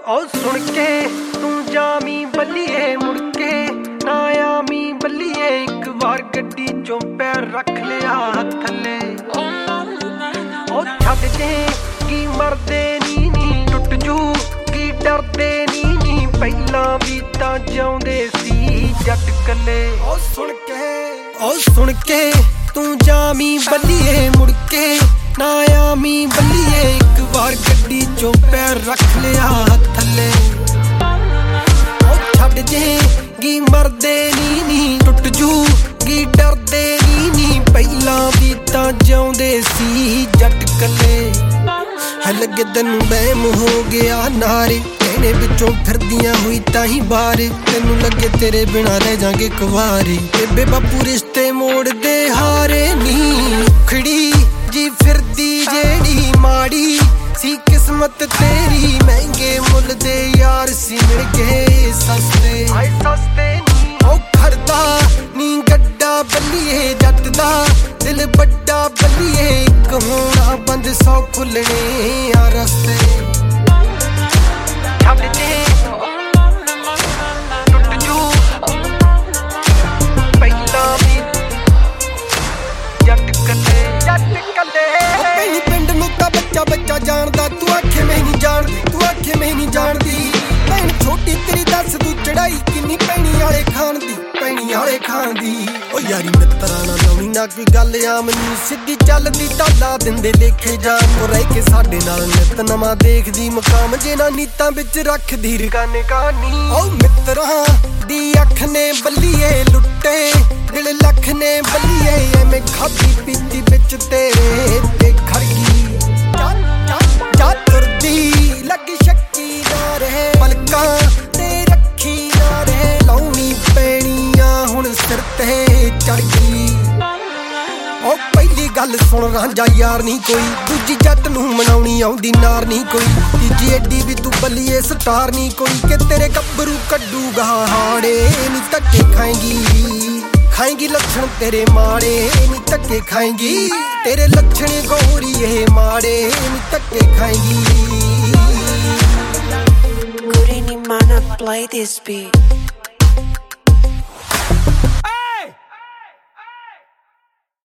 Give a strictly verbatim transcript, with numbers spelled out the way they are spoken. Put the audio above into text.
ओ सुन के तू जामी बल्लिए मुड़ के ना आमी बल्लिए एक बार गड्डी चों पैर रख लिया थल्ले ओ छड्ड दे की मरदे नी नी टुट जू की डरदे नी नी पहला भी तां जाउंदे सी जट कल्ले ओ सुन के ओ सुन के तू जामी बल्लिए मुड़ के ना आमी बल्लिए एक बार गड्डी चों पैर रख लिया थल्ले ओ छड्ड जेगी मरदे नी नी टुट जूगी डरदे नी नी पहला भी तां जिउंदे सी जट कल्ले है लगे तैनू बैम हो गया नारे कहने विचों फिरदियां हुई ताही बार तैनू लगे तेरे बिना रह जांगे कुवारे बेबे बापू रिश्ते मोड़ दे हारे नी खड़ी जी फिरदी जेड़ी माड़ी सी किस्मत तेरी महंगे मुल दे यार सी मिल गए सस्ते आए सस्ते नी ओ खड़दा नी गड्डा बल्लिए जट दा दिल बड्डा बल्लिए एक होना बंद सौ खुलने आ रस्ते छड्ड दे टुट जू पहला भी जट कल्ले जट कल्ले पहली पिंड नूं तां बच्चा बच्चा जानदा तू आखे मैं नहीं जानदी तू आखे मैं नहीं जानदी भैन छोटी तेरी दस तू चढ़ाई किन्नी पैनी वाले खान दी पैनी वाले खान दी ओ यारी मित्तरां नाल लाउणी ना कोई गल आम नी सिद्धी चलदी ताला दिंदे लेखे जान ओ रह के साडे नाल नित नवां देखदी मकाम जे ना नीतां विच रखदी रकाने कहानी ओ मित्तरां दी अख ने बल्लिए लुट्टे दिल लख ने बल्लिए एवें खादी पीती विच तेरे ते खड़गी जा तुरदी लग शक्की ना रहे पलकां ते रखी ना रहे लाउणी पैणियां हुण सिर ते चढ़ गई ओ पहली गल सुन रांझा यार नहीं कोई दूजी जट नूं मनाउणी आउंदी नार नहीं कोई तीजी एडी भी तू बल्लिए स्टार नहीं कोई कि तेरे गब्बरू कड्डूगा हाड़े नी धक्के खाएंगी खाएंगी लक्षण तेरे माड़े नी धक्के खाएंगी तेरे लक्षण गौरी माड़े नी धक्के खाएंगी Couldn't man play this beat?